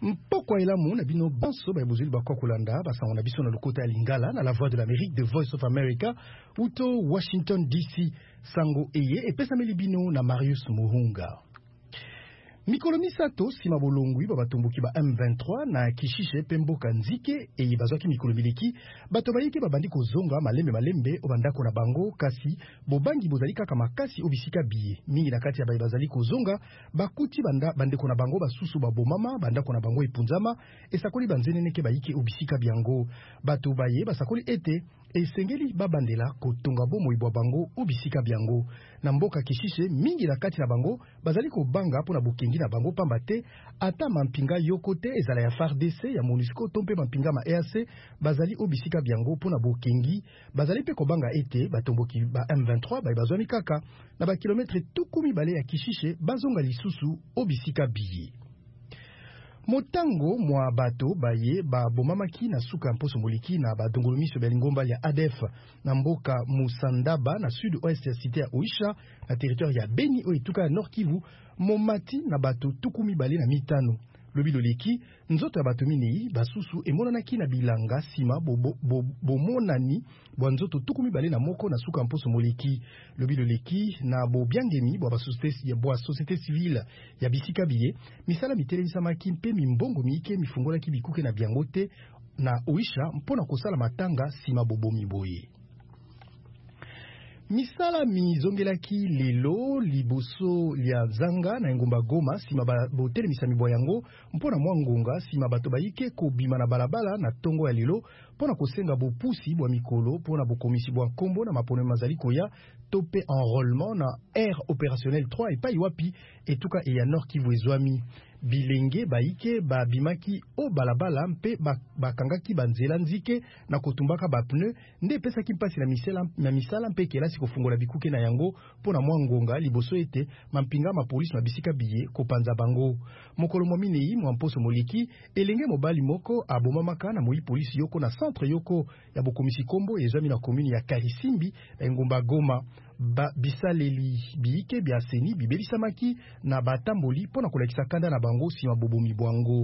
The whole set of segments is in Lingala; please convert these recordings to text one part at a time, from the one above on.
Mpoko elamu na bino banso ba bozuli ba kokulanda ba sango na biso na lokota ya Lingala na la voix de l'Amérique, The Voice of America, uto Washington DC. Sango eye epesameli bino na Marius Muhunga. Mikolo misato sima bolongwi babatomboki ba M23 na Kishishe Pemboka Nzike eye bazwaki mikolo mileki bato bayike babandi kozonga malembe obandako na bango kasi bobangi bozali kaka makasi obisika biye mingi na kati ya baye bazali kozonga bakuti bandeko na bango basusu babomama bandako na bango epunzama esakoli banzeneneke bayike obisika biango bato baye basakoli ete esengeli babandela kotonga bomoi bwa bango obisika biango na mboka Kishishe mingi na kati na bango bazali kobanga pona bokengi na bango pamba te ata mampinga yokote ezala ya FARDC ya MONUSCO tompe mampinga ma EAC bazali obisika biango pona bokengi bazali pe kobanga ete batomboki ba M23 ba bazwami kaka na ba kilometre tukumi bale ya Kishishe bazonga lisusu obisika biye. Motango mwa bato baye ba bomamaki na suka mposo moliki na ba dongolomiso belingomba ya ADF na mboka Musandaba na sud-ouest ya cité ya Oisha na territoire ya Beni oituka ya Nord Kivu momati na bato tukumi bale na mitano. Lobi loleki nzoto ya bato minei basusu emonanaki na bilanga sima bomonani bwa nzoto tukumi bale na moko na suka mposo moleki. Lobi loleki na bobiangemi bwa société civile ya bisika biye misala mitelemisama mpe mimbongo miike mifungolaki bikuke na biangote na Oisha mpona kosala matanga sima bobomi boye. Misala mizongelaki lelo liboso lia zanga na engumba Goma sima botele misami boyango mpona mwangonga sima bato bayike kobima na balabala na tongo ya lelo mpona kosenga bopusi bwa mikolo mpona bokomisi bwa kombo na mapone mazali koya tope enrôlement na aire opérationnel 3 epai wapi etuka eya Nord Kivu ezwami bilenge baike babimaki o balabala mpe bakangaki banzela nzike na kotumbaka bapneu nde pesaki mpasi na misala mpe kelasi kofungola bikuke na yango pona mwangonga liboso ete mampinga ma police na bisika biye kopanza bango mokolo mominei mwa mposo moleki elenge mobali moko abomamaka na moi police yoko na centre yoko ya bokomisi kombo ezwami na commune ya Karisimbi na engumba Goma bisaleli biike biaseni bibelisamaki na batamboli pona kolekisa kanda na bango sima bobomi bwango.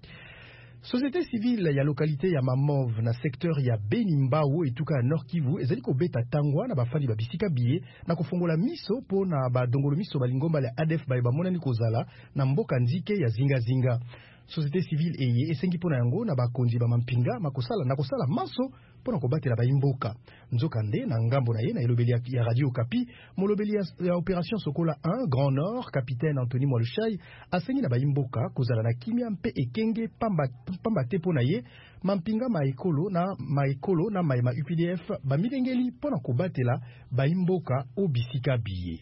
Société civile ya localité ya Mamov na secteur ya Benimbao etuka ya Nord Kivu ezali kobeta tangwa na bafandi babisika biye na kofongola miso pona badongolo miso balingomba ya ADF baye bamonani kozala na mboka nzike ya zinga. Société civile eye esengi pona yango na bakonzi ba mampinga makosala maso pona kobatela baimboka nzoka nde na ngambo na ye na elobeli ya Radio Kapi molobeli ya opération Sokola 1 Grand Nord capitaine Anthony Mwalushai asengi na baimboka kozala na kimia mpe ekenge pamba te pona ye mampinga maekolo na maema UPDF bamilengeli pona kobatela baimboka obisika biye.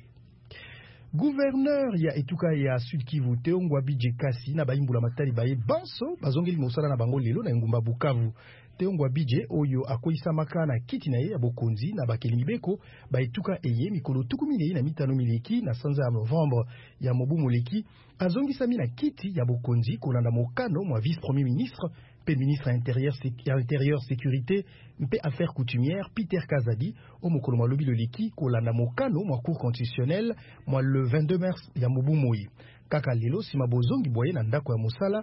Gouverneur ya etuka ya Sud Kivu Teongwa Bije Kasi na baimbula matali baye banso bazongeli mosala na bango lelo na engumba Bukavu. Teongwa Bije oyo akolisa makana kiti na ye ya bokonzi na bakeli mibeko baetuka eye mikolo tukumile na mitano mileki na sanza ya Novembre ya mobu moleki azongisa na kiti ya bokonzi kolanda mokano mwa vice premier ministre pe ministre intérieur sécurité mpe affaires coutumières Peter Kazadi o mokolo malobi loleki kolanda mokano mwa cour constitutionnelle mwa le 22 mars ya mobu moi kaka lelo sima bozongi boye na ndako ya mosala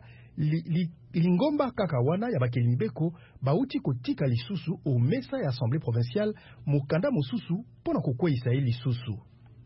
lingomba kaka wana ya bakeli mibeko bauti kotika lisusu o mesa ya assemblée provinciale mokanda mosusu pona kokweyisa ye lisusu.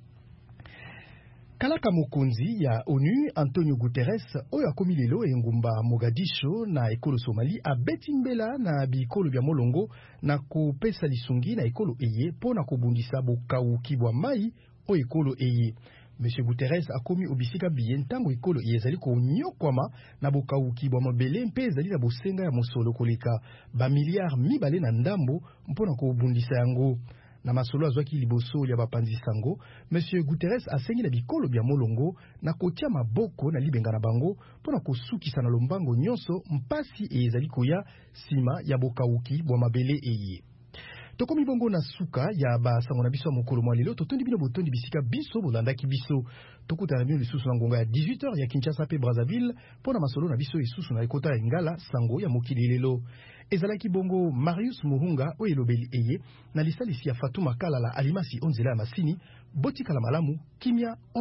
Kalaka mokonzi ya ONU Antonio Guterres oyo akomi lelo engumba Mogadisho na ekolo Somali abeti mbela na bikolo bya molongo na kopesa lisungi na ekolo eye pona kobundisa bokauki bwa mai o ekolo eye. Monsieur Guterres akomi obisika biye ntango ekolo ezali konyokwama na bokauki bwa mabele mpe ezali na bosenga ya mosolo koleka ba milliard mibale na ndambo mpona kobundisa yango. Na masolo azwaki liboso ya bapanzi sango, Monsieur Guterres asengi na bikolo bya molongo na kotia maboko na libenga na bango pona kosukisa na lombango nyonso mpasi ezali koya sima ya bokauki bwa mabele eye. Tokomi bongo na suka ya basango na biso mokolo mwa lelo totondi bino botondi bisika biso bolandaki biso tokutana bino lisusu na ngonga ya 18h ya Kinshasa pe Brazzaville pona masolo na biso lisusu na ekota ya Ngala sango ya mokili lelo ezalaki bongo Marius Muhunga oyo elobeli eye na lisalisi ya Fatuma Kalala alimasi onzela ya masini botikala malamu kimia